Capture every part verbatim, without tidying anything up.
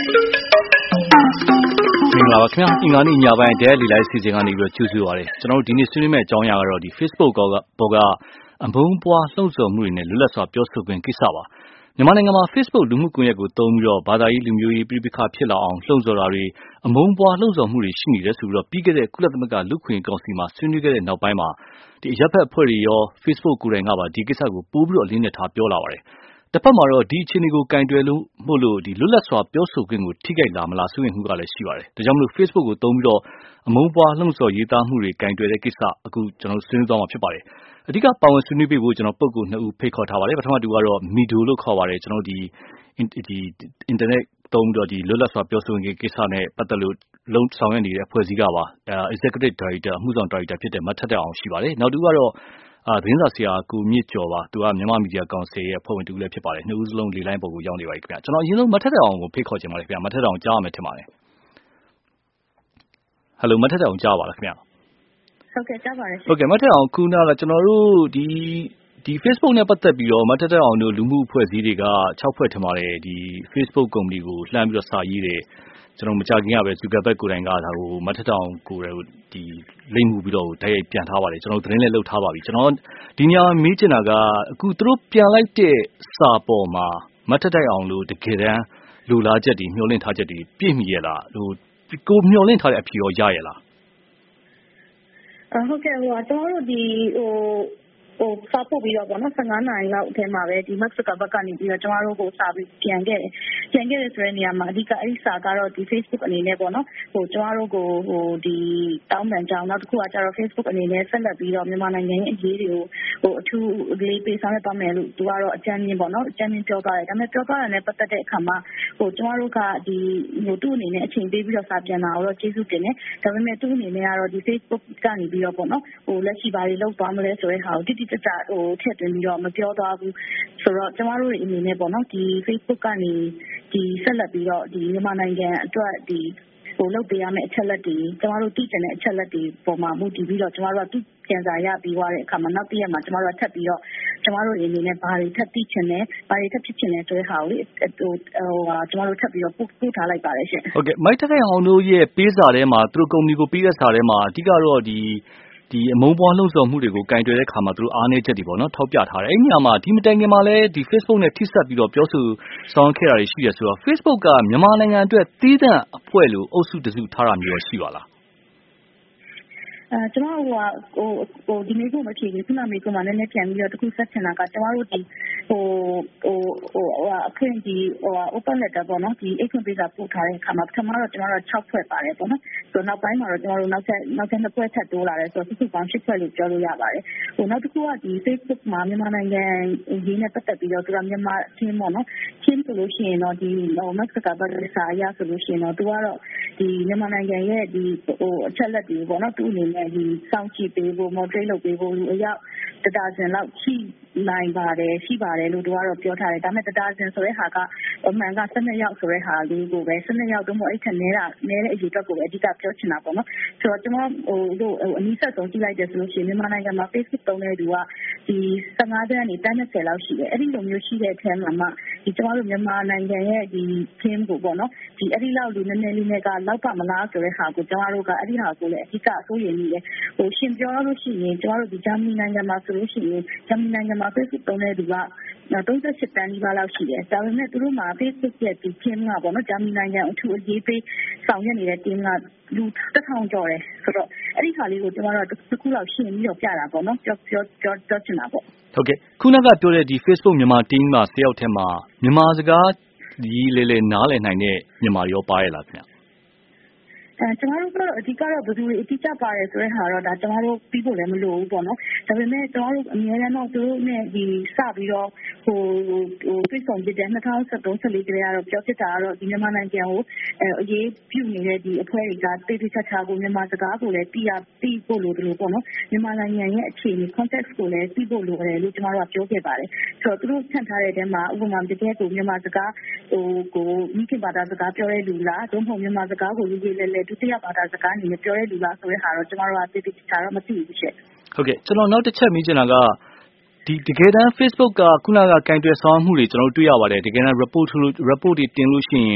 င်္ဂလာပါခင်ဗျာအင်္ဂါနေ့ညပိုင်းဒဲလီလိုက်စီစဉ်ကနေပြီးတော့ကြိုဆိုပါရစေကျွန်တော်တို့ဒီနေ့ဆွေးနွေးမယ့်အကြောင်းအရာကတော့ဒီ Facebook ကဘောကအမုန်းပွားလှုံ့ဆော်မှုတွေနဲ့လွတ်လပ်စွာပြောဆိုခွင့်ကိစ္စပါမြန်မာနိုင်ငံမှာ Facebook လူမှုကွန်ရက်ကိုသုံးပြီးတော့ဘာသာရေးလူမျိုးရေးပြည်ပခါဖြစ်လာအောင်လှုံ့ဆော်တာတွေအမုန်းပွားလှုံ့ဆော်မှုတွေရှိနေတယ်ဆိုပြီးတော့ပြီးခဲ့တဲ့ကုလသမဂ္ဂလူ့ခွင့်ကောင်စီမှာဆွေးနွေးခဲ့တဲ့နောက်ပိုင်းမှာဒီအရပ်ဘက်အဖွဲ့တွေရော Facebook ကိုယ်တိုင်ကပါဒီကိစ္စကိုပို့ပြီးတော့အလေးနက်ထားပြောလာပါတယ်တစ်ဖက်မှာတော့ဒီအခြေအနေကိုကင်တွယ်လို့မို့လို့ဒီလွတ်လပ်စွာပြောဆိုခွင့်ကိုထိခိုက်လာမလားဆိုရင်မှုကလည်းရှိပါတယ်။ဒါကြောင့်မလို့ Facebook ကိုသုံးပြီးတော့အမုန်းပွားလှုံ့ဆော်ရေးသားမှုတွေကင်တွယ်တဲ့ကိစ္စအခုကျွန်တော်ဆွေးနွေးသွားမှာဖြစ်ပါတယ်။အဓိကပါဝင်ဆွေးနွေးပေးဖို့ကျွန်တော်ပုဂ္ဂိုလ်နှစ်ဦးဖိတ်ခေါ်ထားပါတယ်။ပထမတူကတော့ Mido လို့ခေါ်ပါတယ်ကျွန်တော်ဒီဒီ internet သုံးပြီးတော့ဒီလွတ်လပ်စွာပြောဆိုခွင့်ကိစ္စနဲ့ပတ်သက်လို့လုံးဆောင်ရွက်နေတဲ့အဖွဲ့အစည်းကပါ executive director အမှုဆောင် director ဖြစ်တဲ့မတ်ထက်တဲ့အောင်ရှိပါတယ်။နောက်တူကတော့အာသတင်းစာဆရာကိုမြင့်ကျော်ပါသူကမြန်မာမီဒီယာကောင်စီရဲ့အဖွဲ့ဝင်တူလည်းဖြစ်ပါတယ်နှစ်ဦးစလုံးလေလိုင်းပေါ်ကိုရောက်နေပါပြီခင်ဗျကျွန်တော်အရင်ဆုံးမထက်တဲ့အောင်ကိုဖိတ်ခေါ်ချင်ပါတယ်ခင်ဗျမထက်တဲ့အောင်ကြားရမယ်ထင်ပါတယ်ဟယ်လိုမထက်တဲ့အောင်ကြားပါလားခင်ဗျဟုတ်ကဲ့ကြားပါတယ်ဟုတ်ကဲ့မထက်အောင်ခုနကကျွန်တော်တို့ဒီဒီ Facebook နဲ့ပတ်သက်ပြီးတော့မထက်တဲ့အောင်တို့လူမှုအဖွဲ့အစည်းတွေက၆ဖွဲ့ထင်ပါတယ်ဒီ Facebook ကုမ္ပဏီကိုလှမ်းပြီးတော့စာရေးတယ်ကျွန်တော်မကြခင်ကပဲဇူကာဘက်ကိုယ်တိုင်ကဒါကိုမထက်တောင်ကိုယ်ဒီလိမ့်မှုပြီးတော့တိုက်ရိုက်ပြန်ထားပါတယ်ကျွန်တော်သတင်းလည်းလှုပ်ထားပါပြီကျွန်တော်ဒီညမေးချင်တာကအခုသူတို့ပြန်လိုက်တဲ့စာပေါ်မှာမထက်တိုက်အောင်လို့တကယ်တမ်းလူလာချက်တွေမျှော်လင့်ထားချက်တွေပြည့်မီရဲ့လားဟိုကိုမျှော်လင့်ထားတဲ့အဖြေရောရရဲ့လားဟုတ်ကဲ့ဟိုကျွန်တော်တို့ဒီဟိုဟိုစာပို့ပြီးတော့ပေါ့နော်15နာရီလောက်အထဲမှာပဲဒီ Max ကဘက်ကနေပြီးတော့ကျွန်တော်တို့ကိုစာပြီးပြန်ခဲ့တယ်ပြန်ခဲ့တယ်ဆိုတဲ့နေရာမှာအဓိကအဲ့ဒီစာကတော့ဒီ Facebook အနေနဲ့ပေါ့နော်ဟိုကျွန်တော်တို့ကိုဟိုဒီတောင်းပန်ကြောင်းနောက်တစ်ခုကကျတော့ Facebook အနေနဲ့ဆက်လက်ပြီးတော့မြန်မာနိုင်ငံရဲ့အရေးတွေကိုဟိုအထူးလေးပေးဆောင်ရပါမယ်လို့သူကတော့အကြမ်းမြင်ပေါ့နော်အကြမ်းမြင်ပြောသွားတယ်ဒါပေမဲ့ပြောသွားတာနဲ့ပတ်သက်တဲ့အခါမှာဟိုကျွန်တော်တို့ကဒီဟိုသူ့အနေနဲ့အချိန်ပေးပြီးတော့စာပြန်လာတော့ကျေးဇူးတင်တယ်ဒါပေမဲ့သူ့အနေနဲ့ကတော့ဒီ Facebook ကနေပြီးတော့ပေါ့နော်ဟိုလက်ရှိဘာတွေလုပ်သွားမလဲဆိုတဲ့ဟာကိုတိတိကျကျဟိုထည့်သွင်းပြီးတော့မပြောသွားဘူးဆိုတော့ကျမတို့အနေနဲ့ပေါ့နော်ဒီ Facebook ကနေဒီဆက်လက်ပြီးတော့ဒီမြန်မာနိုင်ငံအတွက်ဒီဟိုလုပ်ပေးရမယ့်အချက်လက်တွေကျမတို့သိချင်တဲ့အချက်လက်တွေပေါ်မှာမူတည်ပြီးတော့ကျမတို့ကသူပြန်စာရပြီးသွားတဲ့အခါမှာနောက်တစ်ရက်မှာကျမတို့ကထပ်ပြီးတော့ကျမတို့အနေနဲ့ဘာတွေထပ်သိချင်လဲဘာတွေထပ်ဖြစ်ချင်လဲဆိုတဲ့ဟာကိုလေဟိုဟိုကျမတို့ထပ်ပြီးတော့ပို့ပို့ထားလိုက်ပါတယ်ရှင်ဟုတ်ကဲ့မိုက်တက်ခိုင်အောင်တို့ရဲ့ပေးစာထဲမှာသူတို့ကုမ္ပဏီကိုပေးတဲ့စာထဲမှာအဓိကတော့ဒီဒီအမုန်းပွားလှုံ့ဆော်မှုတွေကိုကင်တွယ်တဲ့ခါမှာသူတို့အားနည်းချက်တွေပေါ့နော်ထောက်ပြထားတယ်အဲ့ဒီညမှာဒီမတိုင်ခင်မှာလည်းဒီ Facebook နဲ့ထိစပ်ပြီးတော့ပြောဆိုဆောင်ခဲ့တာတွေရှိတယ်ဆိုတော့ Facebook ကမြန်မာနိုင်ငံအတွက်သီးသန့်အဖွဲ့လို့အုပ်စုတစုထားတာမျိုးရှိပါလားအဲကျွန်တော်ဟိုဟိုဒီနေ့ကမဖြစ်ဘူးခုနမေကမှလည်းပြန်ပြီးတော့တခုဆက်ချင်တာကကျွန်တော်တို့ဒီဟိုဟိုဟိုအခင်းဒီဟို open letter ပေါ့နော်ဒီအိတ်ခွင့်ပေးစာပို့ထားတဲ့အခါမှာပထမတော့ကျွန်တော်တို့၆ဖွဲ့ပါတယ်ပေါ့နော်ဆိုတော့နောက်ပိုင်းမှာတော့ကျွန်တော်တို့နောက်ထပ်နောက်ထပ်နှစ်ဖွဲ့ထပ်တိုးလာတယ်ဆိုတော့စုစုပေါင်း၈ဖွဲ့လို့ပြောလို့ရပါတယ်ဟိုနောက်တစ်ခုကဒီ Facebook မှာမြန်မာနိုင်ငံရင်းနဲ့ပတ်သက်ပြီးတော့သူကမြန်မာချင်းပေါ့နော်ချင်းဆိုလို့ရှိရင်တော့ဒီဟို Max ကဘက်စာရဆိုလို့ရှိရင်တော့သူကတော့ဒီမြန်မာနိုင်ငံရဲ့ဒီဟိုအချက်လက်တွေပေါ့နော်သူအနေနဲ့ဒီစောင့်ကြည့်ပေးဖို့ moderate လုပ်ပေးဖို့လူအယောက်တဒါဇင်လောက်ရှိနိုင်ပါတယ်ရှိပါတယ်လို့တို့ကတော့ပြောထားတယ်ဒါပေမဲ့တဒါဇင်ဆိုတဲ့ဟာကအမှန်က၁၂ယောက်ဆိုတဲ့ဟာလေးကိုပဲ၁၂ယောက်တော့မဟုတ်အဲ့ထက်နည်းတာနည်းတဲ့အရေးအတွက်ကိုပဲအဓိကပြောချင်တာပေါ့နော်ဆိုတော့ကျွန်တော်ဟိုတို့အနည်းဆက်ဆုံးကြည့်လိုက်တယ်ဆိုလို့ရှိရင်မြန်မာနိုင်ငံမှာ Facebook သုံးတဲ့လူကဒီ၁၅တန်းကနေတန်း၂၀လောက်ရှိတယ်အဲ့ဒီလိုမျိုးရှိတဲ့အထက်မှာမှဒီကျွန်တော်တို့မြန်မာနိုင်ငံရဲ့ဒီ team ကိုပေါ့နော်ဒီအဲ့ဒီလောက်လူနည်းနည်းလေးနဲ့ကလောက်ပါမလားဆိုတဲ့ဟာကိုကျွန်တော်တို့ကအဲ့ဒီဟာကိုလည်းအဓိကအစိုးရနေတယ်ဟိုရှင်ပြောလို့ရှိရင်ကျွန်တော်တို့ဒီဂျာမနီနိုင်ငံမှာဆိုလို့ရှိရင်ဂျာမနီနိုင်ငံမှာ Facebook သုံးတဲ့လူက၃၈တန်းနီးပါးလောက်ရှိတယ်ဒါပေမဲ့သူတို့မှာ Facebook ရဲ့ဒီ team ကပေါ့နော်ဂျာမနီနိုင်ငံအထူးအရေးပေးဆောင်ရွက်နေတဲ့ team ကလူတစ်ထောင်ကျော်တယ်ဆိုတော့အဲ့ဒီခါလေးကိုကျွန်တော်တို့တစ်ခုလောက်ရှင်းပြီးတော့ပြတာပေါ့နော်ပြောပြောပြောပြောချင်တာပေါ့ဟုတ်ကဲ့ခုနကပြောတဲ့ဒီ Facebook မြန်မာ team မှာဆရာယောက်ထဲမှာမြန်မာစကားဒီလေလေနားလည်နိုင်တဲ့မြန်မာရောပါရလားခင်ဗျအဲကျွန်တော်တို့ကတော့အဓိကတော့ဘယ်သူတွေအတိအကျပါတယ်ဆိုတဲ့ဟာတော့ဒါကျွန်တော်တို့ပြီးဖို့လည်းမလိုဘူးပေါ့နော်ဒါပေမဲ့ကျွန်တော်တို့အများအားတော့သူတို့နဲ့ဒီစပြီးတော့ဟိုဟိုပြည့်စုံတဲ့၂၀၁၃ ၁၄ကလေးကတော့ပြောဖြစ်တာကတော့ဒီမြန်မာနိုင်ငံကိုအဲအရေးပြုနေတဲ့ဒီအဖွဲ့တွေကတိတိကျကျကိုမြန်မာစကားကိုလည်းသိရသိဖို့လိုတယ်လို့ပေါ့နော်မြန်မာနိုင်ငံရဲ့အခြေအနေ context ကိုလည်းသိဖို့လိုတယ်လို့ကျွန်တော်တို့ကပြောခဲ့ပါတယ်ဆိုတော့သူတို့ဆန့်ထားတဲ့အထဲမှာဥပမာတကယ်ကိုမြန်မာစကားဟိုကိုမိခင်ဘာသာစကားပြောတဲ့လူလားသို့မဟုတ်မြန်မာစကားကိုလူကြီးလည်းလည်းဒုတိယဘာသာစကားအနေနဲ့ပြောတဲ့လူလားဆိုတဲ့ဟာတော့ကျွန်တော်တို့ကသိသိချာတော့မသိဘူးရှင့်ဟုတ်ကဲ့ကျွန်တော်နောက်တစ်ချက်မေးချင်တာကဒီတကယ်တမ်း Facebook ကခုနကကင်တွယ်ဆောင်မှုတွေကျွန်တော်တို့တွေ့ရပါတယ်တကယ်တမ်း report report တွေတင်လို့ရှိရင်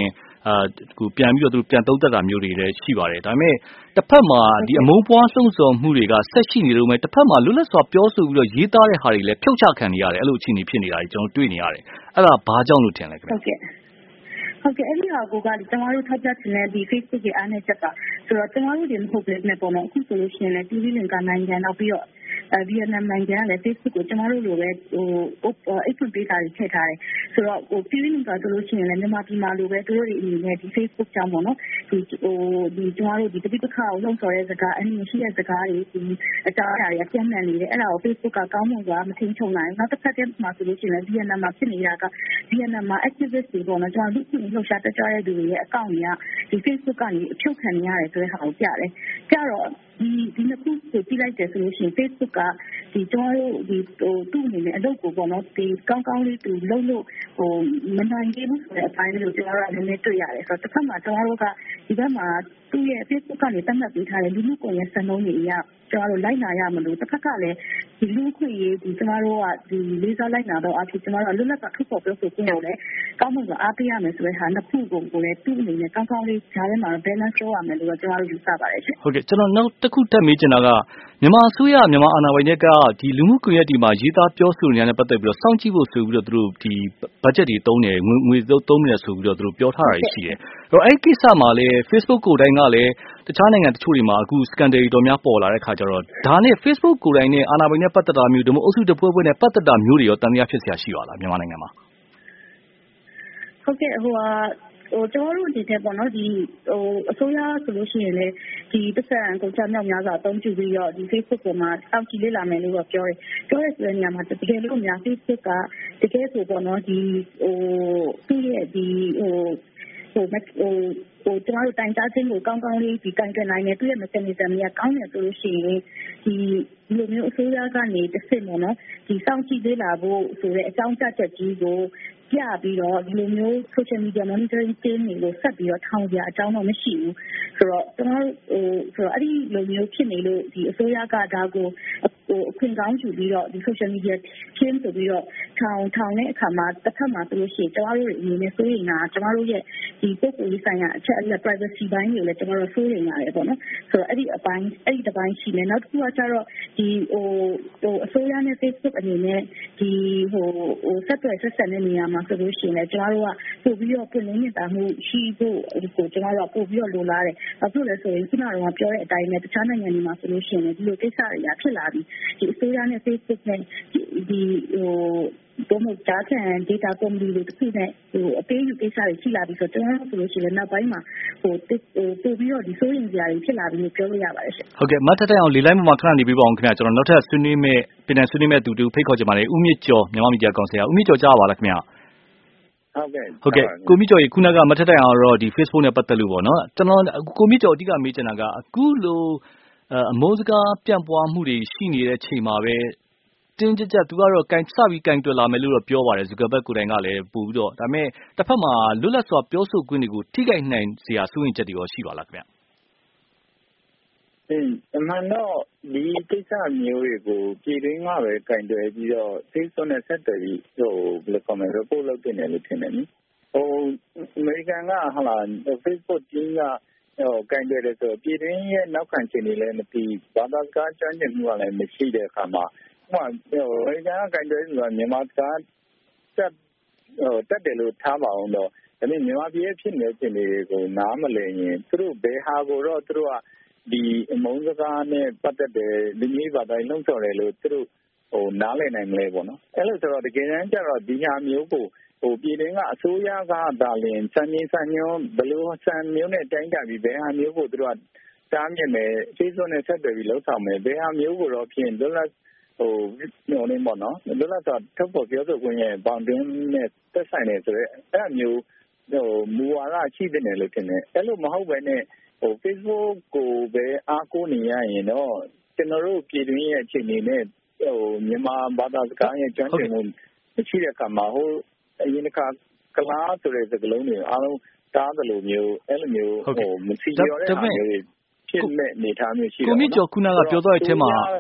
အာကိုပြန်ပြီးတော့သူပြန်သုံးသပ်တာမျိုးတွေလည်းရှိပါတယ်ဒါပေမဲ့တစ်ဖက်မှာဒီအမုန်းပွားလှုံ့ဆော်မှုတွေကဆက်ရှိနေလို့မဲ့တစ်ဖက်မှာလွတ်လပ်စွာပြောဆိုပြီးတော့ရေးသားတဲ့ဟာတွေလည်းဖြုတ်ချခံနေရတယ်အဲ့လိုအခြေအနေဖြစ်နေတာကျွန်တော်တွေ့နေရတယ်အဲ့ဒါဘာကြောင့်လို့ထင်လဲခင်ဗျဟုတ်ကဲ့ဟုတ်ကဲ့အဲ့ဒီဟာကိုကကျမတို့ထောက်ပြချင်တဲ့ဒီ Facebook ရဲ့အားနည်းချက်ကဆိုတော့ကျမတို့ဒီမဟုတ်ပဲနဲ့ပေါ့နော်အခုဆိုလို့ရှိရင်လည်းပြည်လင်ကနိုင်ငံနောက်ပြီးတော့အဲဗီယက်နမ်နိုင်ငံကလည်း Facebook ကိုကျမတို့လိုပဲဟိုအိတ်ဖွင့်ပေးတာတွေထည့်ထားတယ်ဆိုတော့ဟိုပြည်လင်ကဆိုလို့ရှိရင်လည်းမြန်မာပြည်မှာလိုပဲသူတို့တွေအနေနဲ့ဒီ Facebook ကြောင့်ပေါ့နော်ဒီဟိုဒီကျမတို့ဒီတပိပခါကိုလှုံ့ဆော်တဲ့စကားအနည်းရှိတဲ့စကားတွေဒီအတားအရာတွေပြန်လှန်နေတယ်အဲ့ဒါကို Facebook ကကောင်းမွန်စွာမထိန်ချုံနိုင်နောက်တစ်ခါတည်းမှာဆိုလို့ရှိရင်လည်းဗီယက်နမ်မှာဖြစ်နေတာကဗီယက်နမ်မှာ activist တွေပေါ့နော်ကျမတို့လူ့လှုပ်ရှားတက်ကြွတဲ့သူတွေရဲ့အကောင့်တွေကဒီ Facebook ကနေအဖြုတ်ခံနေရတယ်ဆိုတဲ့ဟာကိုပြတယ်ကြတော့ဒီဒီနှစ်ခုကိုပြလိုက်တယ်ဆိုလို့ရှိရင် Facebook ကဒီကျွန်တော်တို့ဒီဟိုသူ့အနေနဲ့အလုပ်ကိုပေါ့နော်ဒီကောင်းကောင်းလေးသူလုပ်လို့ဟိုမနိုင်သေးဘူးဆိုတဲ့အပိုင်းလေးကိုကျွန်တော်တို့ကနည်းနည်းတွေ့ရတယ်ဆိုတော့တစ်ခါမှကျွန်တော်တို့ကဒီဘက်မှာသူ့ရဲ့ Facebook ကနေတတ်မှတ်ပေးထားတဲ့လူမှုကွန်ရက်စံနှုန်းတွေအရကျွန်တော်တို့လိုက်နာရမလို့တစ်ခါကလည်းဒီလူခွင့်ရေးဒီကျွန်တော်တို့ကဒီလေးစားလိုက်နာတော့အဖြစ်ကျွန်တော်တို့လွတ်လပ်စွာထုတ်ဖော်ပြောဆိုခွင့်ကိုလည်းကောင်းမွန်စွာအားပေးရမယ်ဆိုတဲ့ဟာနှစ်ခုကိုကိုလည်းသူ့အနေနဲ့ကောင်းကောင်းလေးဂျားထဲမှာ balance လုပ်ရမယ်လို့ကျွန်တော်တို့ယူဆပါတယ်ရှင်ဟုတ်ကဲ့ကျွန်တော်နောက်တစ်ခုထပ်မေးချင်တာကမြန်မာအစိုးရမြန်မာအာဏာပိုင်တွေကဒီလူမှုကွန်ရက်ဒီမှာရေးသားပြောဆိုနေရတဲ့ပတ်သက်ပြီးတော့စောင့်ကြည့်ဖို့ဆိုပြီးတော့သူတို့ဒီ budget တွေတုံးတယ်ငွေငွေသုံးနေတယ်ဆိုပြီးတော့သူတို့ပြောထားတာရှိတယ်အဲ့တော့အဲ့ကိစ္စမှာလည်း Facebook ကိုယ်တိုင်ကလည်းတခြားနိုင်ငံတချို့တွေမှာအခု scandal တွေတော်များပေါ်လာတဲ့ခါကျတော့ဒါနဲ့ Facebook ကိုယ်တိုင်နဲ့အာဏာပိုင်နဲ့ပတ်သက်တာမျိုးဒီမို့အုပ်စုတပွဲပွဲနဲ့ပတ်သက်တာမျိုးတွေရောတန်တရားဖြစ်စရာရှိပါလားမြန်မာနိုင်ငံမှာဟုတ်ကဲ့ဟိုဟာဟိုကျွန်တော်တို့ဒီတဲ့ပေါ့နော်ဒီဟိုအစိုးရဆိုလို့ရှိရင်လည်းဒီပတ်စံကုန်ချမြောက်များစွာအသုံးပြုပြီးတော့ဒီ Facebook ပေါ်မှာစောင့်ကြည့်လေ့လာမယ်လို့ပြောတယ်ပြောရတဲ့နေရာမှာတကယ်လို့များ Facebook ကတကယ်ဆိုပေါ့နော်ဒီဟိုသူ့ရဲ့ဒီဟိုဟိုဟိုဟိုကျွန်တော်တို့တိုင်ကြားခြင်းကိုကောင်းကောင်းလေးဒီကင်တွယ်နိုင်တယ်သူ့ရဲ့ mechanism ကြီးကောင်းတယ်ဆိုလို့ရှိရင်ဒီဒီလိုမျိုးအစိုးရကနေတစ်စစ်ပေါ့နော်ဒီစောင့်ကြည့်လေ့လာဖို့ဆိုတဲ့အကြောင်းပြချက်ကြီးကိုပြပြီးတော့ဒီလိုမျိုး social media monitoring team တွေကိုဆက်ပြီးတော့ထောင်ပြအကြောင်းတော့မရှိဘူးဆိုတော့ကျွန်တော်ဟိုဆိုတော့အဲ့ဒီလိုမျိုးဖြစ်နေလို့ဒီအစိုးရကဒါကိုဟိုအခွင့်ကောင်းယူပြီးတော့ဒီ social media team ဆိုပြီးတော့ထောင်ထောင်တဲ့အခါမှာတစ်ဖက်မှာဆိုလို့ရှိရင်ကျွန်တော်တို့အနေနဲ့စိုးရိမ်တာကျွန်တော်တို့ရဲ့ဒီပုဂ္ဂိုလ်ရေးဆိုင်ရာအချက်အလက် privacy ဘိုင်းတွေကိုလည်းကျွန်တော်တို့စိုးရိမ်ရတယ်ပေါ့နော်ဆိုတော့အဲ့ဒီအပိုင်းအဲ့ဒီတစ်ပိုင်းရှိနေနောက်တစ်ခုကကျတော့ဒီဟိုဟိုအစိုးရနဲ့ Facebook အနေနဲ့ဒီဟိုဟိုဆက်သွယ်ဆက်ဆံတဲ့နေရာမှာဆိုလို့ရှိရင်လည်းကျွန်တော်တို့ကပို့ပြီးတော့ပြင်နေတာမှုရှိဖို့ကိုကျွန်တော်တို့ကပို့ပြီးတော့လိုလားတယ်။ဘာဖြစ်လဲဆိုရင်ခုနကပြောတဲ့အတိုင်းနဲ့တခြားနိုင်ငံတွေမှာဆိုလို့ရှိရင်ဒီလိုကိစ္စတွေကဖြစ်လာပြီးဒီအစိုးရနဲ့ Facebook နဲ့ဒီဟိုတို့မကြားခံ data company တွေတခုနဲ့ဟိုအပေးယူကိစ္စတွေရှိလာပြီးဆိုတော့ကျွန်တော်တို့ဆိုလို့ရှိရင်နောက်ပိုင်းမှာဟိုဟိုပို့ပြီးတော့ဒီစိုးရင်စရာတွေဖြစ်လာပြီးပြောလို့ရပါတယ်ရှင်ဟုတ်ကဲ့မတ်ထက်အောင်လေလိုက်မှာခဏနေပြီးပါအောင်ခင်ဗျာကျွန်တော်နောက်ထပ်ဆွေးနွေးမဲ့ပြည်နယ်ဆွေးနွေးမဲ့သူတူဖိတ်ခေါ်ချင်ပါတယ်ဦးမြင့်ကျော်မြန်မာမီဒီယာကောင်စီကဦးမြင့်ကျော်ကြားပါလားခင်ဗျာဟုတ်ကဲ့ဟုတ်ကဲ့ကိုမြင့်ကျော်ရေခုနကမထက်တိုင်အောင်တော့ဒီ Facebook နဲ့ပတ်သက်လို့ပေါ့နော်ကျွန်တော်ကိုမြင့်ကျော်အဓိကမေးချင်တာကအခုလိုအမုန်းစကားပြန့်ပွားမှုတွေရှိနေတဲ့ချိန်မှာပဲတင်းကြပ်ကြပ်သူကတော့ကန်စပြီးကန်တွယ်လာမယ်လို့တော့ပြောပါတယ်ဇူကာဘတ်ကိုယ်တိုင်ကလည်းပို့ပြီးတော့ဒါပေမဲ့တစ်ဖက်မှာလွတ်လပ်စွာပြောဆိုခွင့်တွေကိုထိခိုက်နိုင်စရာစိုးရိမ်ချက်တွေရောရှိပါလားခင်ဗျအင်းအမှန်တော့ဒီကိစ္စမျိုးတွေကိုပြည်တွင်းကပဲကန်တွယ်ပြီးတော့ Facebook နဲ့ဆက်သွယ်ပြီးဟိုဘယ်လို comment report လုပ်တင်တယ်လို့ထင်တယ်နိဟိုအမေရိကန်ကဟာလာ Facebook ကြီးကဟိုကန်တွယ်တယ်ဆိုပြည်တွင်းရဲ့နောက်ခံခြင်းတွေလည်းမသိဘာသာစကားကျွမ်းကျင်မှုကလည်းမရှိတဲ့အခါမှာဟိုအမေရိကန်ကကန်တွယ်ဆိုတာမြန်မာစကားတက်ဟိုတက်တယ်လို့ထားပါအောင်တော့ဒါပေမဲ့မြန်မာပြည်ရဲ့ဖြစ်နေတဲ့ခြင်းတွေကိုနားမလည်ရင်သူတို့ဘယ်ဟာကိုတော့သူတို့ကဒီအမုန်းစကားနဲ့ပတ်သက်တဲ့လူမျိုးဘာသာရေးလုံးဆော်တယ်လို့သူတို့ဟိုနားလည်နိုင်မလဲပေါ့နော်အဲ့လိုဆိုတော့တကယ်တမ်းကျတော့ဒီဟာမျိုးကိုဟိုပြည်တွင်းကအစိုးရကဒါလင်စံနေစံညွှန်းဘလို့စံမျိုးနဲ့တိုင်းတာပြီးဘယ်ဟာမျိုးကိုသူတို့ကတားမြစ်မယ် Facebook နဲ့ဆက်သွယ်ပြီးလှုပ်ဆောင်မယ်ဘယ်ဟာမျိုးကိုတော့ဖြင့်လွတ်လပ်ဟိုညောင်းနေပေါ့နော်လွတ်လပ်စွာထုတ်ဖော်ပြောဆိုခွင့်ရဲ့ဘောင်တွင်းနဲ့သက်ဆိုင်တယ်ဆိုတော့အဲ့အမျိုးဟိုမူဝါဒရှိတဲ့နယ်လို့ထင်တယ်အဲ့လိုမဟုတ်ဘဲနဲ့ဟို Facebook ကိုပဲအားကိုးနေရရင်တော့ကျွန်တော်တို့ပြည်တွင်းရဲ့အခြေအနေနဲ့ဟိုမြန်မာဘာသာစကားရဲ့ကျွမ်းကျင်မှုရှိတဲ့အခါမှာဟိုအရင်ကကလားဆိုတဲ့စကားလုံးတွေအားလုံးတားတယ်လို့မျိုးအဲ့လိုမျိုးဟိုမစီရောတဲ့အားမျိုးဖြစ်မဲ့အနေထားမျိုးရှိတယ်ကိုမြင့်ကျော်ခုနကပြောသွားတဲ့အထက်မှာ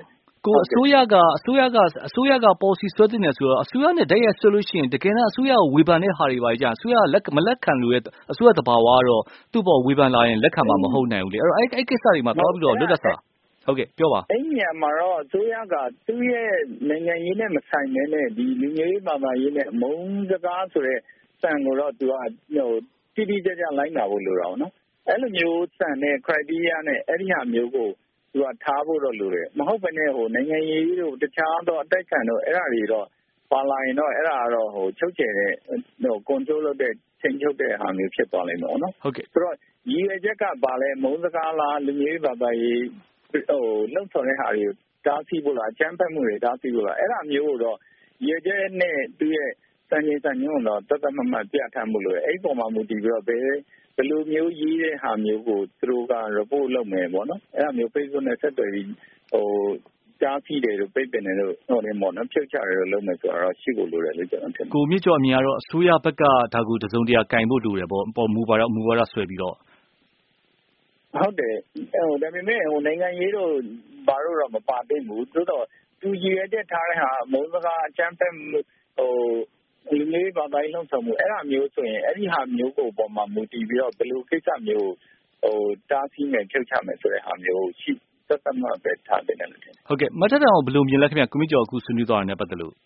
ကိုအစိုးရကအစိုးရကအစိုးရက policy ဆွဲတင်နေဆိုတော့အစိုးရနဲ့တိုက်ရိုက်ဆွဲလို့ရှိရင်တကယ်တော့အစိုးရကိုဝေဖန်တဲ့ဟာတွေပါကြအစိုးရလက်မလက်ခံလို့ရဲ့အစိုးရတဘာဝကတော့သူ့ပေါ်ဝေဖန်လာရင်လက်ခံမှာမဟုတ်နိုင်ဘူးလေအဲ့တော့အဲ့အဲ့ကိစ္စတွေမှာတော့ပြီးတော့လွတ်လပ်စွာဟုတ်ကဲ့ပြောပါအဲ့ဒီမှာတော့အစိုးရကသူ့ရဲ့နိုင်ငံရေးနဲ့မဆိုင်တဲ့ဒီလူမျိုးရေးဘာသာရေးနဲ့အမုန်းစကားဆိုတဲ့စံကိုတော့သူကဟိုတိတိကျကျလိုက်နာဖို့လိုတာပေါ့နော်အဲ့လိုမျိုးစံတဲ့ criteria နဲ့အဲ့ဒီဟာမျိုးကိုသူကထားဖို့တော့လိုတယ်မဟုတ်ဘဲနဲ့ဟိုနိုင်ငံရေးတို့တခြားတော့အတိုက်ခံတော့အဲ့ဒါတွေတော့ပါလာရင်တော့အဲ့ဒါတော့ဟိုချုပ်ကျဲတဲ့ဟို control လုပ်တဲ့ချိန်ချုပ်တဲ့ဟာမျိုးဖြစ်သွားလိမ့်မယ်နော်ဟုတ်ကဲ့ဆိုတော့ရည်ရွယ်ချက်ကပါလဲမုန်းစကားလားလူမျိုးရေးဘာသာရေးဟိုလုံဆောင်တဲ့ဟာတွေကိုတားဆီးဖို့လားအကြမ်းဖက်မှုတွေတားဆီးဖို့လားအဲ့ဒါမျိုးကိုတော့ရည်ရွယ်ချက်နဲ့သူ့ရဲ့စံချိန်စံညွှန်းတော့တသက်မမှတ်ပြထားမှုလို့အဲ့ဒီပုံမှာမူတည်ပြီးတော့ဘယ်ဘယ်လိုမျိုးရေးတဲ့ဟာမျိုးကိုသူတို့က report လုပ်မယ်ပေါ့နော်အဲ့ဒါမျိုး Facebook နဲ့ဆက်သွယ်ပြီးဟိုကြားစီတယ်လို့ပြပင်တယ်လို့ဟိုလည်းပေါ့နော်ဖြုတ်ချတယ်လို့လုပ်မယ်ဆိုတော့ရှိဖို့လိုတယ်လို့ကျွန်တော်ထင်တယ်ကိုမြင့်ကျော်အမြင်ကတော့အစိုးရဘက်ကဒါကူတစုံတရာကင်ဖို့လိုတယ်ပေါ့ပေါ်မူပါတော့မူဝါဒဆွဲပြီးတော့ဟုတ်တယ်ဟိုဒါပေမဲ့ဟိုနိုင်ငံရေးတို့ဘာလို့တော့မပါသင့်ဘူးသို့တော့သူရည်ရွယ်တဲ့ထားတဲ့ဟာမုန်းစကားအကြမ်းဖက်ဟိုလူမျိုးဘာသာရေးလှုံ့ဆော်မှုအဲ့ဒါမျိုးဆိုရင်အဲ့ဒီဟာမျိုးကိုပေါ်မှာမူတည်ပြီးတော့ဘယ်လိုကိစ္စမျိုးဟိုတားဆီးမယ်ဖြုတ်ချမယ်ဆိုတဲ့ဟာမျိုးရှိသက်သက်မှပဲထားတယ်လို့ထင်တယ်ဟုတ်ကဲ့မထက်တောင်ဘယ်လိုမြင်လဲခင်ဗျကိုမြင့်ကျော်အခုဆွေးနွေးသွားတာနဲ့ပတ်သက်လို့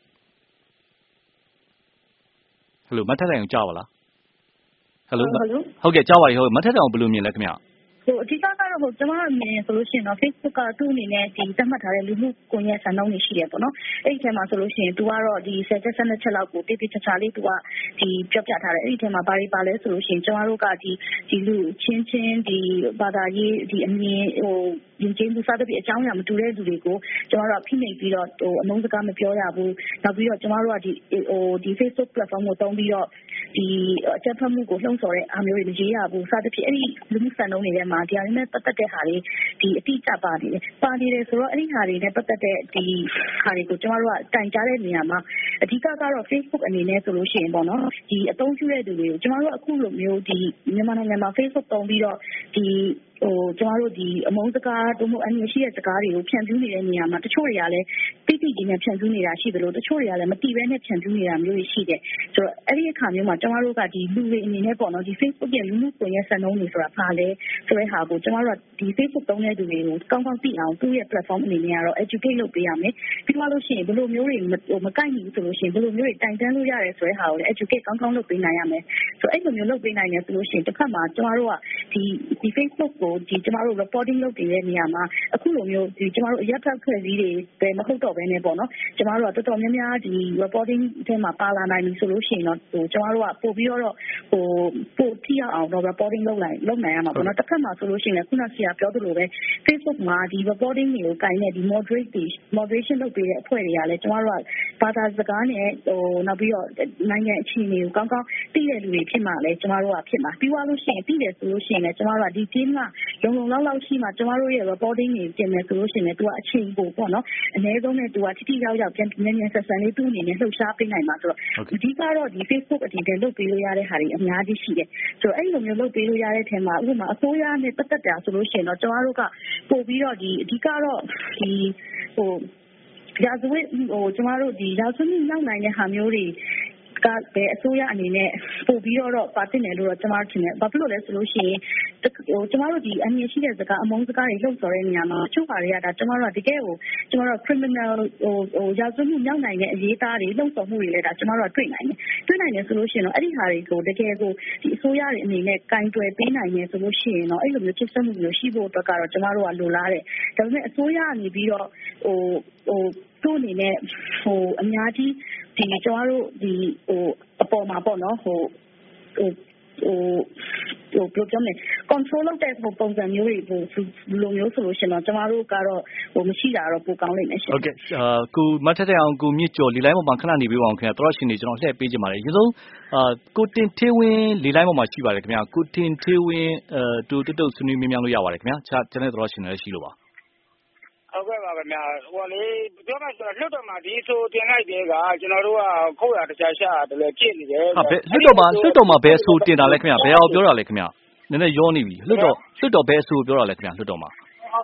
ဟယ်လိုမထက်တိုင်ကိုကြားပါလားဟယ်လိုဟုတ်ကဲ့ကြားပါပြီဟုတ်မထက်တောင်ဘယ်လိုမြင်လဲခင်ဗျဟိုအဓိကကတော့ဟိုကျွန်မအမြင်ဆိုလို့ရှိရင်တော့ Facebook ကသူ့အနေနဲ့ဒီသတ်မှတ်ထားတဲ့လူမှုကွန်ရက်စံနှုန်းတွေရှိတယ်ပေါ့နော်အဲ့ဒီထဲမှာဆိုလို့ရှိရင်သူကတော့ဒီဆယ်ချက်ဆက်နှစ်ချက်လောက်ကိုတိတိကျကျလေးသူကဒီပြောပြထားတယ်အဲ့ဒီထဲမှာဘာတွေပါလဲဆိုလို့ရှိရင်ကျွန်တော်တို့ကဒီဒီလူချင်းချင်းဒီဘာသာရေးဒီအမြင်ဟိုယဉ်ကျေးမှုစသဖြင့်အကြောင်းအရာမတူတဲ့လူတွေကိုကျွန်တော်တို့ဖိနှိပ်ပြီးတော့ဟိုအမုန်းစကားမပြောရဘူးနောက်ပြီးတော့ကျွန်တော်တို့ကဒီဟိုဒီ Facebook platform ကိုတုံးပြီးတော့ဒီအချက်ဖတ်မှုကိုလှုံ့ဆော်တဲ့အားမျိုးတွေမရေးရဘူးစသဖြင့်အဲ့ဒီလူမှုစံနှုန်းတွေထဲမှာဒီအရင်းနဲ့ပတ်သက်တဲ့ဟာတွေဒီအတိအကျပါနေတယ်ပါနေတယ်ဆိုတော့အဲ့ဒီဟာတွေနဲ့ပတ်သက်တဲ့ဒီဟာတွေကိုကျွန်တော်တို့ကတိုင်ကြားတဲ့နေရာမှာအဓိကကတော့ Facebook အနေနဲ့ဆိုလို့ရှိရင်ပေါ့နော်ဒီအသုံးပြုတဲ့သူတွေကိုကျွန်တော်တို့အခုလိုမျိုးဒီမြန်မာနိုင်ငံမှာ Facebook တုံးပြီးတော့ဒီဟိုကျွန်တော်တို့ဒီအမုန်းစကားတို့မျိုးအမျိုးရှိတဲ့စကားတွေကိုဖြန့်ဖြူးနေတဲ့နေရာမှာတချို့တွေကလည်းတိတိကျကျနဲ့ဖြန့်ဖြူးနေတာရှိတယ်လို့တချို့တွေကလည်းမတိဘဲနဲ့ဖြန့်ဖြူးနေတာမျိုးတွေရှိတယ်ဆိုတော့အဲ့ဒီအခါမျိုးမှာကျွန်တော်တို့ကဒီလူတွေအနေနဲ့ပေါ့နော်ဒီ Facebook ရဲ့လူမှုကွန်ရက်စံနှုန်းတွေဆိုတာဘာလဲဆိုတဲ့ဟာကိုကျွန်တော်တို့ကဒီ Facebook သုံးတဲ့သူတွေကိုကောင်းကောင်းသိအောင်သူ့ရဲ့ platform အနေနဲ့ကတော့ educate လုပ်ပေးရမယ်ပြီးတော့လို့ရှိရင်ဘယ်လိုမျိုးတွေမကိုက်ဘူးဆိုလို့ရှိရင်ဘယ်လိုမျိုးတွေတိုင်တန်းလို့ရတယ်ဆိုတဲ့ဟာကိုလည်း educate ကောင်းကောင်းလုပ်ပေးနိုင်ရမယ်ဆိုတော့အဲ့လိုမျိုးလုပ်ပေးနိုင်တယ်ဆိုလို့ရှိရင်တစ်ခါမှကျွန်တော်တို့ကဒီဒီ Facebook ကိုဒီကျွန်တော်တို့ reporting လုပ်တဲ့နေရာမှာအခုလိုမျိုးဒီကျွန်တော်တို့အရက်ဖက်ဖွဲ့စည်းတွေပဲမဟုတ်တော့ဘဲနဲ့ပေါ့နော်ကျွန်တော်တို့ကတော်တော်များများဒီ reporting ထဲမှာပါလာနိုင်ပြီဆိုလို့ရှိရင်တော့ဟိုကျွန်တော်တို့ကပို့ပြီးတော့ဟိုပို့ထိရအောင်တော့ reporting လုပ်နိုင်လုပ်နိုင်ရမှာပေါ့နော်တစ်ခါမှဆိုလို့ရှိရင်ခုနကဆရာပြောသလိုပဲ Facebook မှာဒီ reporting တွေကိုကိုင်တဲ့ဒီ moderate တွေ moderation လုပ်ပေးတဲ့အဖွဲ့တွေကလည်းကျွန်တော်တို့ကဘာသာစကားနဲ့ဟိုနောက်ပြီးတော့နိုင်ငံအခြေအနေကိုကောင်းကောင်းသိတဲ့လူတွေဖြစ်မှလည်းကျွန်တော်တို့ကဖြစ်မှာပြီးသွားလို့ရှိရင်သိတယ်ဆိုလို့ရှိရင်လည်းကျွန်တော်တို့ကဒီ team ကလုံလုံလောက်လောက်ရှိမှကျွန်တော်တို့ရဲ့ reporting တွေပြင်မယ်ဆိုလို့ရှိရင်လည်းသူကအချိန်ပိုပေါ့နော်အနည်းဆုံးနဲ့သူကတိတိယောက်ယောက်ပြန်ပြန်မြန်ဆက်ဆံလေးသူ့အနေနဲ့လှုပ်ရှားပေးနိုင်မှာဆိုတော့အဓိကတော့ဒီ Facebook အတီးတွေလုပ်ပေးလို့ရတဲ့ဟာတွေအများကြီးရှိတယ်ဆိုတော့အဲ့လိုမျိုးလုပ်ပေးလို့ရတဲ့ထဲမှာဥပမာအစိုးရနဲ့ပတ်သက်တာဆိုလို့ရှိရင်တော့ကျွန်တော်တို့ကပို့ပြီးတော့ဒီအဓိကတော့ဒီဟိုရာဇဝတ်ဟိုကျွန်တော်တို့ဒီရာဇဝတ်နောက်နိုင်တဲ့ဟာမျိုးတွေကပဲအစိုးရအနေနဲ့ပို့ပြီးတော့ပါတင်တယ်လို့တော့ကျွန်တော်ထင်တယ်။ဘာဖြစ်လို့လဲဆိုလို့ရှိရင်ဟိုကျွန်တော်တို့ဒီအမြင်ရှိတဲ့စကားအမုန်းစကားတွေလှုပ်ဆော်တဲ့နေရာမှာတချို့ဟာတွေကဒါကျွန်တော်တို့ကတကယ်ကိုကျွန်တော်တို့ criminal ဟိုဟိုရာဇဝတ်မှုမြောက်နိုင်တဲ့အရေးသားတွေလှုပ်ဆော်မှုတွေလည်းဒါကျွန်တော်တို့ကတွေ့နိုင်တယ်။တွေ့နိုင်တယ်ဆိုလို့ရှိရင်တော့အဲ့ဒီဟာတွေကိုတကယ်ကိုဒီအစိုးရတွေအနေနဲ့ကင်တွယ်ပေးနိုင်တယ်ဆိုလို့ရှိရင်တော့အဲ့လိုမျိုးဖြစ်စမှုမျိုးရှိဖို့အတွက်ကတော့ကျွန်တော်တို့ကလိုလားတယ်။ဒါပေမဲ့အစိုးရကနေပြီးတော့ဟိုဟိုသူ့အနေနဲ့ဟိုအများကြီးဒီကျွန်တော်တို့ဒီဟိုအပေါ်မှာပေါ့နော်ဟိုဟိုဟိုဟို program နဲ့ control လုပ်တဲ့ပုံစံမျိုးတွေဟိုလိုမျိုးဆိုလို့ရှိရင်တော့ကျွန်တော်တို့ကတော့ဟိုမရှိတာတော့ပိုကောင်းလိမ့်မယ်ရှင်ဟုတ်ကဲ့အာကိုမထက်တဲ့အောင်ကိုမြင့်ကျော်လေလိုင်းပေါ်မှာခဏနေပေးပါအောင်ခင်ဗျာတော်ရှင်နေကျွန်တော်လှည့်ပေးကြပါလေအရင်ဆုံးအာကိုတင်သေးဝင်းလေလိုင်းပေါ်မှာရှိပါတယ်ခင်ဗျာကိုတင်သေးဝင်းအဲတူတုတ်တုတ်ဆွေးနွေးမြင်းများလို့ရပါတယ်ခင်ဗျာခြားကျွန်တော်တော်ရှင်လည်းရှိလို့ပါဟုတ်ကဲ့ပါခင်ဗျာဟိုလေပြောမှဆိုတော့လွတ်တော်မှာဒီဆိုတင်လိုက်တဲ့ကကျွန်တော်တို့ကခုတ်ရတခြားရှာတယ်လေဖြစ်နေတယ်ဟုတ်ဘယ်လွတ်တော်မှာလွတ်တော်မှာဘယ်ဆိုတင်တာလဲခင်ဗျာဘယ်အောင်ပြောတာလဲခင်ဗျာနည်းနည်းရောနေပြီလွတ်တော်လွတ်တော်ဘယ်ဆိုပြောတာလဲခင်ဗျာလွတ်တော်မှာအ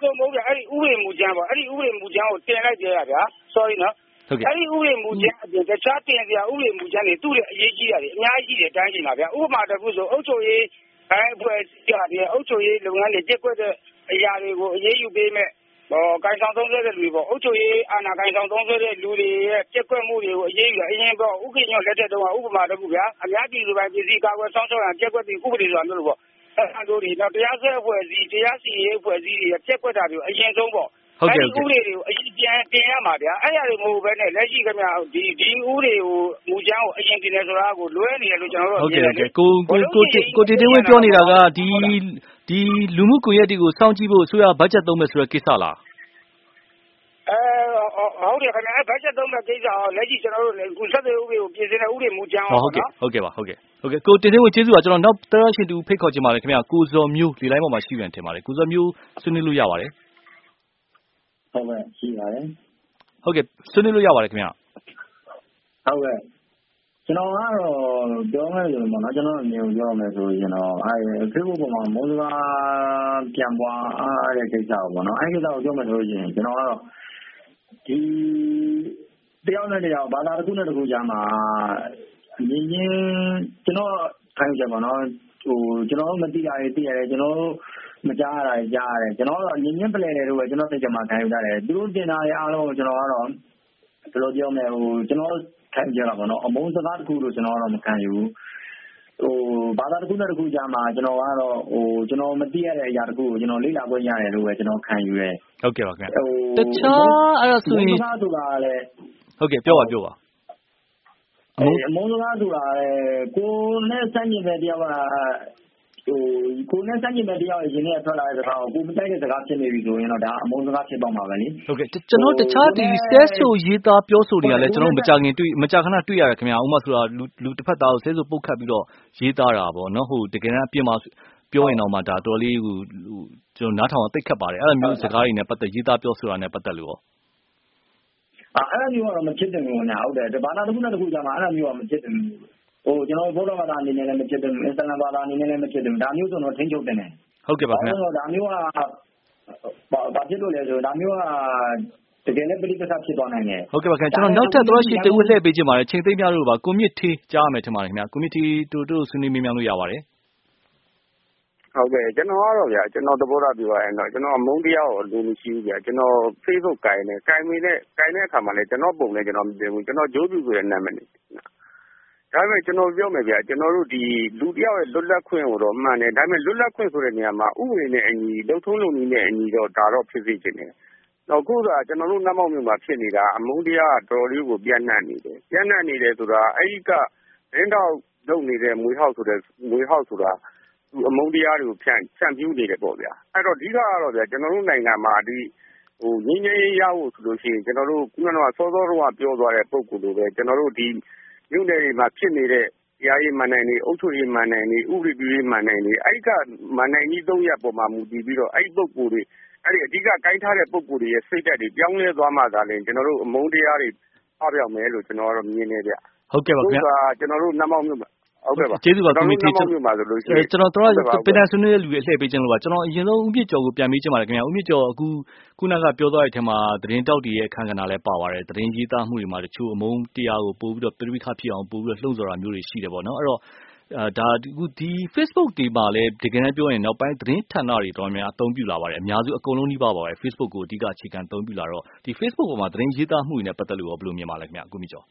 မဟုတ်ဗျအဲ့ဒီဥပဒေမူကြမ်းပေါ့အဲ့ဒီဥပဒေမူကြမ်းကိုတင်လိုက်ကြရဗျာ sorry နော်အဲ့ဒီဥပဒေမူကြမ်းအပြင်တခြားတင်စရာဥပဒေမူကြမ်းတွေသူ့ရဲ့အရေးကြီးတာတွေအများကြီးတယ်တိုင်းချိန်ပါဗျာဥပမာတစ်ခုဆိုအုပ်ချုပ်ရေးအဲအဖွဲ့အစည်းတွေအုပ်ချုပ်ရေးလုပ်ငန်းတွေကျက်ကွက်တဲ့အရာတွေကိုအရေးယူပေးမဲ့ဟောကိုင်ဆောင်သုံးဆွဲတဲ့လူတွေပေါ့အုပ်ချုပ်ရေးအာဏာကိုင်ဆောင်သုံးဆွဲတဲ့လူတွေရဲ့ကျက်ကွက်မှုတွေကိုအရေးယူအရင်ပေါ့ဥက္ကဋ္ဌညွှန်လက်ထက်တုန်းကဥပမာတစ်ခုဗျာအများပြည်သူပိုင်းပြည်စည်းကာကွယ်ဆောင်ရှောက်ရန်ကျက်ကွက်ပြီးဥပဒေဆိုတာမျိုးလို့ပေါ့အဲဒါတို့တွေတော့တရားစွဲအဖွဲ့အစည်းတရားစီရင်အဖွဲ့အစည်းတွေကျက်ကွက်တာတွေကိုအရင်ဆုံးပေါ့ဟုတ်ကဲ့ဥပဒေတွေကိုအရင်ပြန်တင်ရမှာဗျာအဲ့ရတွေမဟုတ်ဘဲနဲ့လက်ရှိခင်ဗျာဒီဒီဥပဒေကိုမူကြမ်းကိုအရင်တင်တယ်ဆိုတာကိုလွဲနေတယ်လို့ကျွန်တော်တို့ဟုတ်ကဲ့ဟုတ်ကဲ့ကိုကိုကိုကိုတင်တင်ဝင်းပြောနေတာကဒီဒီလူမှုကွန်ရက်တွေကိုစောင့်ကြည့်ဖို့အစိုးရဘတ်ဂျက်သုံးမယ်ဆိုတဲ့ကိစ္စလားအဲဟုတ်တယ်ခင်ဗျာဘတ်ဂျက်သုံးမဲ့ကိစ္စအောင်လက်ရှိကျွန်တော်တို့ခုဆက်သွယ်ဥပဒေကိုပြင်ဆင်တဲ့ဥပဒေမူကြမ်းအောင်ဟုတ်ကဲ့ဟုတ်ကဲ့ပါဟုတ်ကဲ့ဟုတ်ကဲ့ကိုတင်တင်ဝင်းကျေးဇူးပါကျွန်တော်နောက်တရားရှင်တူဖိတ်ခေါ်ချင်ပါတယ်ခင်ဗျာကိုဇော်မျိုးလေလိုင်းပေါ်မှာရှိပြန်ထင်ပါတယ်ကိုဇော်မျိုးဆွေးနွေးလို့ရပါတယ်ဟုတ်ကဲ့ရှိပါတယ်ဟုတ်ကဲ့ဆွေးနွေးလို့ရပါတယ်ခင်ဗျာဟုတ်ကဲ့ကျွန်တော်ကတော့ပြောမယ်လို့ပေါ့နော်ကျွန်တော်အမြင်ကိုပြောမယ်ဆိုရင်တော့အဲ Facebook ပေါ်မှာမုန်းစကားပြန်ပွားအားတဲ့ကိစ္စပေါ့နော်အဲဒီကိစ္စကိုပြောမယ်ဆိုရင်ကျွန်တော်ကတော့ဒီတယောက်နဲ့တယောက်ဘာသာတစ်ခုနဲ့တစ်ခုကြားမှာအရင်ချင်းကျွန်တော်ခိုင်းချက်ပေါ့နော်ဟိုကျွန်တော်မသိတာတွေသိရတယ်ကျွန်တော်မကြားရတာကြားရတယ်ကျွန်တော်ကတော့ညင်ညင်ပလဲတယ်လို့ပဲကျွန်တော်သိကြမှာခံယူတတ်တယ်သူတို့တင်တာတွေအားလုံးကိုကျွန်တော်ကတော့ဘယ်လိုပြောမလဲဟိုကျွန်တော်ခံကြရတာပေါ့နော်အမုန်းစကားတစ်ခုလို့ကျွန်တော်ကတော့မခံယူဟိုဘာသာတစ်ခုနဲ့တစ်ခုကြားမှာကျွန်တော်ကတော့ဟိုကျွန်တော်မသိရတဲ့အရာတစ်ခုကိုကျွန်တော်လေ့လာခွင့်ရတယ်လို့ပဲကျွန်တော်ခံယူရဲဟုတ်ကဲ့ပါခင်ဗျတခြားအဲ့ဒါဆိုရင်စကားဆိုတာလည်းဟုတ်ကဲ့ပြောပါပြောပါအမုန်းအမုန်းစကားဆိုတာလည်းကိုနဲ့စမ်းကျင်တဲ့တယောက်ကဟိုကိုနဲ့စမ်းကျင်တဲ့တယောက်ရဲ့ရင်ထဲထွက်လာတဲ့စကားကိုကိုမတိုက်တဲ့စကားဖြစ်နေပြီဆိုရင်တော့ဒါအမုန်းစကားဖြစ်တော့မှာပဲလေဟုတ်ကဲ့ကျွန်တော်တခြားဒီဆဲဆိုရေးသားပြောဆိုတွေကလည်းကျွန်တော်မကြခင်တွေ့မကြခဏတွေ့ရတယ်ခင်ဗျာဥပမာဆိုတာလူလူတစ်ဖက်သားကိုဆဲဆိုပုတ်ခတ်ပြီးတော့ရေးသားတာပေါ့နော်ဟိုတကယ်တမ်းအပြစ်မှာပြောရင်တော့မှဒါတော်လေးဟိုကျွန်တော်နားထောင်သိခတ်ပါတယ်အဲ့လိုမျိုးစကားတွေနဲ့ပတ်သက်ရေးသားပြောဆိုတာနဲ့ပတ်သက်လို့ရောအဲ့လိုမျိုးကတော့မဖြစ်တယ်ဘူးညာဟုတ်တယ်ဘာသာတစ်ခုနဲ့တစ်ခုကြားမှာအဲ့လိုမျိုးကမဖြစ်တယ်ဟိုကျွန်တော်ဘုရားဘာသာအနေနဲ့လည်းမဖြစ်တယ်အစ္စလာမ်ဘာသာအနေနဲ့လည်းမဖြစ်တယ်ဒါမျိုးဆိုတော့ထိန်းချုပ်တယ်နဲ့ဟုတ်ကဲ့ပါခင်ဗျာဒါမျိုးကဘာဖြစ်လို့လဲဆိုတော့ဒါမျိုးကတကယ်လည်းပြိပက္ခဖြစ်သွားနိုင်တယ်ဟုတ်ကဲ့ပါခင်ဗျာကျွန်တော်နောက်ထပ်တော့ရှိတူလှည့်ပေးခြင်းပါတယ်ချိန်သိမ်းပြလို့ပါကိုမြင့်ထေးကြားရမယ်ထင်ပါတယ်ခင်ဗျာကိုမြင့်ထေးတို့တို့ဆွေးနွေးမေးမြန်းလို့ရပါတယ်ဟုတ်ကဲ့ကျွန်တော်ကတော့ဗျာကျွန်တော်သဘောထားပြောရရင်တော့ကျွန်တော်အမုန်းတရားကိုလူမရှိဘူးဗျာကျွန်တော် Facebook ကိုင်နေကိုင်မိနဲ့ကိုင်တဲ့အခါမှာလည်းကျွန်တော်ပုံနဲ့ကျွန်တော်မသိဘူးကျွန်တော်ဂျိုးပြူဆိုတဲ့နာမည်နဲ့ဒါပေမဲ့ကျွန်တော်ပြောမယ်ဗျာကျွန်တော်တို့ဒီလူတယောက်ရဲ့လွတ်လပ်ခွင့်ကိုတော့မှန်တယ်ဒါပေမဲ့လွတ်လပ်ခွင့်ဆိုတဲ့နေရာမှာဥပဒေနဲ့အညီလုံထုံးလုံနည်းနဲ့အညီတော့ဒါတော့ဖြစ်စေချင်တယ်တော့အခုကကျွန်တော်တို့နှမောက်မြို့မှာဖြစ်နေတာအမုန်းတရားကတော်လေးကိုပြန့်နှံ့နေတယ်ပြန့်နှံ့နေတယ်ဆိုတာအဲ့ဒီကရင်းတော့လုပ်နေတဲ့မွေဟောက်ဆိုတဲ့မွေဟောက်ဆိုတာအမုန်းတရားတွေကိုဖြန့်ဖြန့်ပြူးနေတယ်ပေါ့ဗျာအဲ့တော့အဓိကကတော့ဗျာကျွန်တော်တို့နိုင်ငံမှာဒီဟိုငင်းငင်းရဖို့ဆိုလို့ရှိရင်ကျွန်တော်တို့ခုနကစောစောတော့ပြောသွားတဲ့ပုံကူလိုပဲကျွန်တော်တို့ဒီမြို့နယ်တွေမှာဖြစ်နေတဲ့တရားရေးမန်နိုင်တွေအုပ်ချုပ်ရေးမန်နိုင်တွေဥပဒေပြုရေးမန်နိုင်တွေအဲ့ကမန်နိုင်ကြီးသုံးရပ်ပေါ်မှာမူတည်ပြီးတော့အဲ့ပုံကူတွေအဲ့ဒီအဓိကကိုင်းထားတဲ့ပုံကူတွေရဲ့စိတ်ဓာတ်တွေပြောင်းလဲသွားမှသာလျှင်ကျွန်တော်တို့အမုန်းတရားတွေအပြောင်းမယ်လို့ကျွန်တော်ကတော့မြင်နေဗျဟုတ်ကဲ့ပါခင်ဗျာကျွန်တော်တို့နှမောက်မြို့မှာဟုတ်ကဲ့ပါကျေးဇူးပါကိုမီတီကျွန်တော်တို့ကျွန်တော်တို့ပင်တန်ဆွေးနွေးတဲ့လူတွေအလှည့်ပေးခြင်းလို့ပါကျွန်တော်အရင်ဆုံးဦးမြင့်ကျော်ကိုပြန်မေးချင်ပါတယ်ခင်ဗျာဦးမြင့်ကျော်အခုခုနကပြောသွားတဲ့အထက်မှာသတင်းတောက်တွေရဲ့အခန်းကဏ္ဍလည်းပါပါတယ်သတင်းရေးသားမှုတွေမှာတချို့အမုန်းတရားကိုပို့ပြီးတော့ပြိပခဖြစ်အောင်ပို့ပြီးတော့လှုံ့ဆော်တာမျိုးတွေရှိတယ်ပေါ့နော်အဲ့တော့အဲဒါအခုဒီ Facebook တွေမှာလည်းတကယ်တမ်းပြောရင်နောက်ပိုင်းသတင်းဌာနတွေတော်များများအသုံးပြုလာပါတယ်အများစုအကုန်လုံးနှိပါပါပဲ Facebook ကိုအဓိကအခြေခံအသုံးပြုလာတော့ဒီ Facebook ပေါ်မှာသတင်းရေးသားမှုတွေနဲ့ပတ်သက်လို့ရောဘယ်လိုမြင်ပါလဲခင်ဗျာကိုမြင့်ကျော်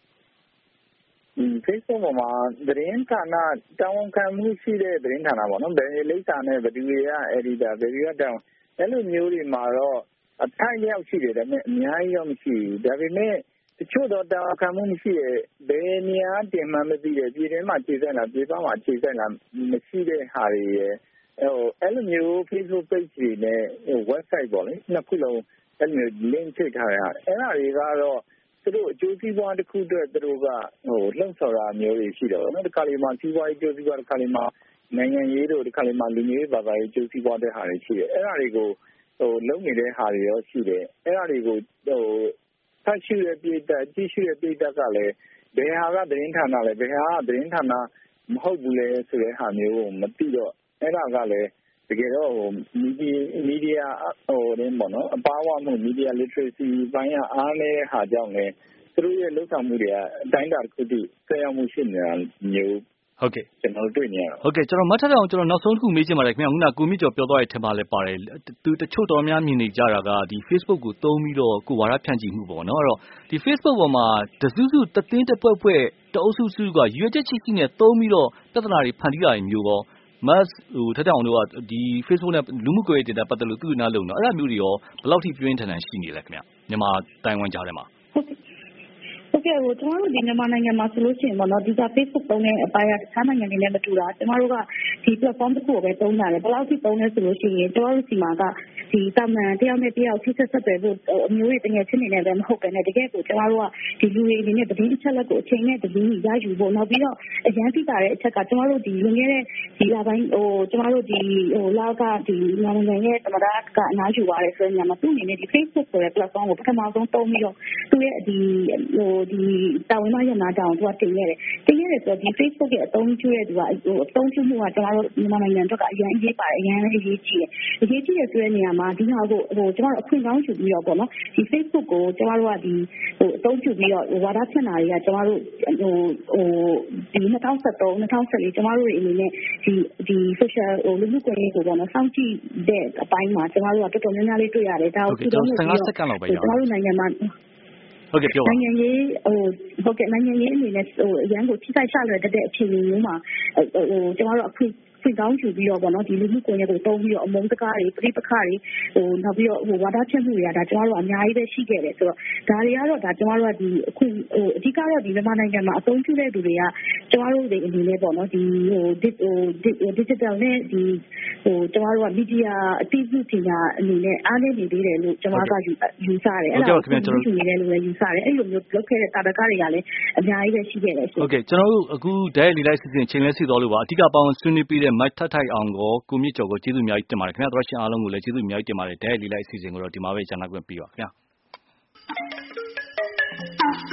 Facebook ပေါ်မှာသတင်းဌာနတာဝန်ခံမှုရှိတဲ့သတင်းဌာနပေါ့နော်ဘယ်လိပ်စာနဲ့ဘယ်သူတွေက editor ဘယ်သူကတောင်းအဲ့လိုမျိုးတွေမှာတော့အထိုက်ရောက်ရှိတယ်ဒါပေမဲ့အများကြီးတော့မရှိဘူးဒါပေမဲ့တချို့တော့တာဝန်ခံမှုမရှိတဲ့ဘယ်နေရာတင်မှမသိတဲ့ပြည်တွင်းမှာခြေဆက်လာပြည်ပမှာခြေဆက်လာမရှိတဲ့ဟာတွေရဲ့ဟိုအဲ့လိုမျိုး Facebook page တွေနဲ့ website ပေါ့လေနှစ်ခုလုံးအဲ့လိုမျိုး link ထိထားရအဲ့ဒါတွေကတော့သူတို့အကျိုးစီးပွားတစ်ခုအတွက်သူတို့ကဟိုလှုပ်ဆော်တာမျိုးတွေရှိတော့နော်ဒီခါလေးမှာစီးပွားရေးအကျိုးစီးပွားတစ်ခါလေးမှာနိုင်ငံရေးတို့ဒီခါလေးမှာလူမျိုးရေးဘာသာရေးအကျိုးစီးပွားတဲ့ဟာတွေရှိတယ်အဲ့ဒါတွေကိုဟိုလုံနေတဲ့ဟာတွေရောရှိတယ်အဲ့ဒါတွေကိုဟိုဖတ်ရှုတဲ့ပြည်သက်ကြည့်ရှုတဲ့ပြည်သက်ကလည်းဘယ်ဟာကသတင်းဌာနလဲဘယ်ဟာကသတင်းဌာနမဟုတ်ဘူးလေဆိုတဲ့ဟာမျိုးကိုမသိတော့အဲ့ဒါကလည်းတကယ်တော့ဟိုမီဒီမီဒီယာဟိုရင်းပေါ့နော်အပါအဝမှုမီဒီယာ literacy ဘိုင်းကအားနေတဲ့ဟာကြောင့်လည်းသူတို့ရဲ့လှုပ်ဆောင်မှုတွေကအတိုင်းအတာတစ်ခုတည်းဆက်ရောက်မှုရှိနေတာမျိုးဟုတ်ကဲ့ကျွန်တော်တွေ့နေရဟုတ်ကဲ့ကျွန်တော်မှတ်ထားအောင်ကျွန်တော်နောက်ဆုံးတစ်ခုမေးချင်ပါတယ်ခင်ဗျာခုနကကိုမြင့်ကျော်ပြောသွားတဲ့ထင်ပါလဲပါတယ်သူတချို့တော်များမြင်နေကြတာကဒီ Facebook ကိုသုံးပြီးတော့ကိုဝါဒဖြန့်ချီမှုပေါ့နော်အဲ့တော့ဒီ Facebook ပေါ်မှာတစုစုတသင်းတစ်ဖွဲ့ဖွဲ့တအုပ်စုစုကရွေးချက်ချစ်ချင်းနဲ့သုံးပြီးတော့ပြဿနာတွေဖန်တီးတာမျိုးပေါ့မတ်ဟိုထက်တောင်တို့ကဒီ Facebook နဲ့လူမှုကွန်ရက်တွေပတ်သက်လို့သူ့နားလုံးတော့အဲ့ဒါမျိုးတွေရောဘယ်လောက်ထိပြင်းထန်ထန်ရှိနေလဲခင်ဗျမြန်မာတိုင်ဝမ်ကြားထဲမှာဟုတ်ကဲ့ဟိုကျွန်တော်တို့ဒီမြန်မာနိုင်ငံမှာဆိုလို့ရှိရင်ပေါ့နော်ဒီက Facebook သုံးတဲ့အပိုင်းကတခြားနိုင်ငံတွေနဲ့မတူတာကျွန်တော်တို့ကဒီ platform တစ်ခုကိုပဲသုံးကြတယ်ဘယ်လောက်ထိသုံးလဲဆိုလို့ရှိရင်ကျွန်တော်တို့စီမှာကဒီတာမန်တယောက်နဲ့တယောက်ထိဆက်ဆက်တယ်လို့အမျိုးတွေတကယ်ချင်းနေနေပဲမဟုတ်ပဲနဲ့တကယ်ကိုကျွန်တော်တို့ကဒီလူတွေအနေနဲ့တည်င်းတစ်ချက်လက်ကိုအချိန်နဲ့တည်င်းရယူဖို့နောက်ပြီးတော့အရန်သိတာတဲ့အချက်ကကျွန်တော်တို့ဒီလွန်ခဲ့တဲ့ဒီလပိုင်းဟိုကျွန်တော်တို့ဒီဟိုလောက်ကဒီနိုင်ငံရဲ့သမ္မတကအနားယူသွားတယ်ဆိုရင်ညမှာသူ့အနေနဲ့ဒီ Facebook ဆိုတဲ့ platform ကိုပထမဆုံးသုံးပြီးတော့သူ့ရဲ့ဒီဟိုဒီတာဝန်မရနာတောင်သူကတင်ရတယ်တင်ရတယ်ဆိုတော့ဒီ Facebook ရဲ့အသုံးပြုတဲ့သူကဟိုအသုံးပြုမှုကကျွန်တော်တို့မြန်မာနိုင်ငံအတွက်ကအရင်အရေးပါတယ်အရင်လည်းအရေးကြီးတယ်အရေးကြီးတဲ့ဆိုတဲ့နေရာမှာဒီဟာကိုဟိုကျွန်တော်တို့အခွင့်ကောင်းယူပြီးတော့ပေါ့နော်ဒီ Facebook ကိုကျွန်တော်တို့ကဒီဟိုအသုံးပြုပြီးတော့ဝါဒဖြန့်တာတွေကကျွန်တော်တို့ဟိုဟိုဒီ၂၀၁၃ ၂၀၁၄ကျွန်တော်တို့အနေနဲ့ဒီဒီ social ဟိုလူမှုကွန်ရက်ကိုပေါ့နော်စောင့်ကြည့်တဲ့အပိုင်းမှာကျွန်တော်တို့ကတော်တော်များများလေးတွေ့ရတယ်ဒါကိုကျွန်တော်ဆယ်ငါးစက္ကန့်လောက်ပဲရအောင်ကျွန်တော်တို့နိုင်ငံမှာဟုတ်ကဲ့ပြောပါနိုင်ငံရေးဟိုဟုတ်ကဲ့နိုင်ငံရေးအနေနဲ့ဟိုအရန်ကိုထိခိုက်ရှလွယ်တဲ့အခြေအနေမျိုးမှာဟိုကျွန်တော်တို့အခုဖွင့်ကောင်းယူပြီးတော့ပေါ့နော်ဒီလူမှုကွန်ရက်ကိုတုံးပြီးတော့အမုန်းတကားတွေပြိပခါတွေဟိုနောက်ပြီးတော့ဟိုဝါဒဖြန့်မှုတွေကဒါကျွန်တော်တို့အများကြီးပဲရှိခဲ့တယ်ဆိုတော့ဒါတွေကတော့ဒါကျွန်တော်တို့ကဒီအခုဟိုအဓိကတော့ဒီမြန်မာနိုင်ငံမှာအသုံးပြုတဲ့သူတွေကကျွန်တော်တို့တွေအနေနဲ့ပေါ့နော်ဒီဟိုဟို digital နဲ့ဒီဟိုကျွန်တော်တို့က media အသိပြုပညာအနေနဲ့အားနည်းနေသေးတယ်လို့ကျွန်တော်ကယူယူဆတယ်အဲ့ဒါကိုကျွန်တော်ယူနေတယ်လို့လည်းယူဆတယ်အဲ့လိုမျိုးလုပ်ခဲ့တဲ့တာတကားတွေကလည်းအများကြီးပဲရှိခဲ့တယ်ဆိုဟုတ်ကဲ့ကျွန်တော်တို့အခုဓာတ်ရိုက်လေးလိုက်စီစဉ်ချိန်လဲစီတော်လို့ပါအဓိကပေါင်းဆွေးနွေးပြီးတဲ့မတ်ထထိုက်အောင်ကိုကိုမြင့်ကျော်ကိုကျေးဇူးအများကြီးတင်ပါတယ်ခင်ဗျာတို့ရှင်အားလုံးကိုလည်းကျေးဇူးအများကြီးတင်ပါတယ်ဓာတ်ရိုက်လေးလိုက်စီစဉ်ကိုတော့ဒီမှာပဲဂျာနာခွင့်ပြီးပါခင်ဗျာ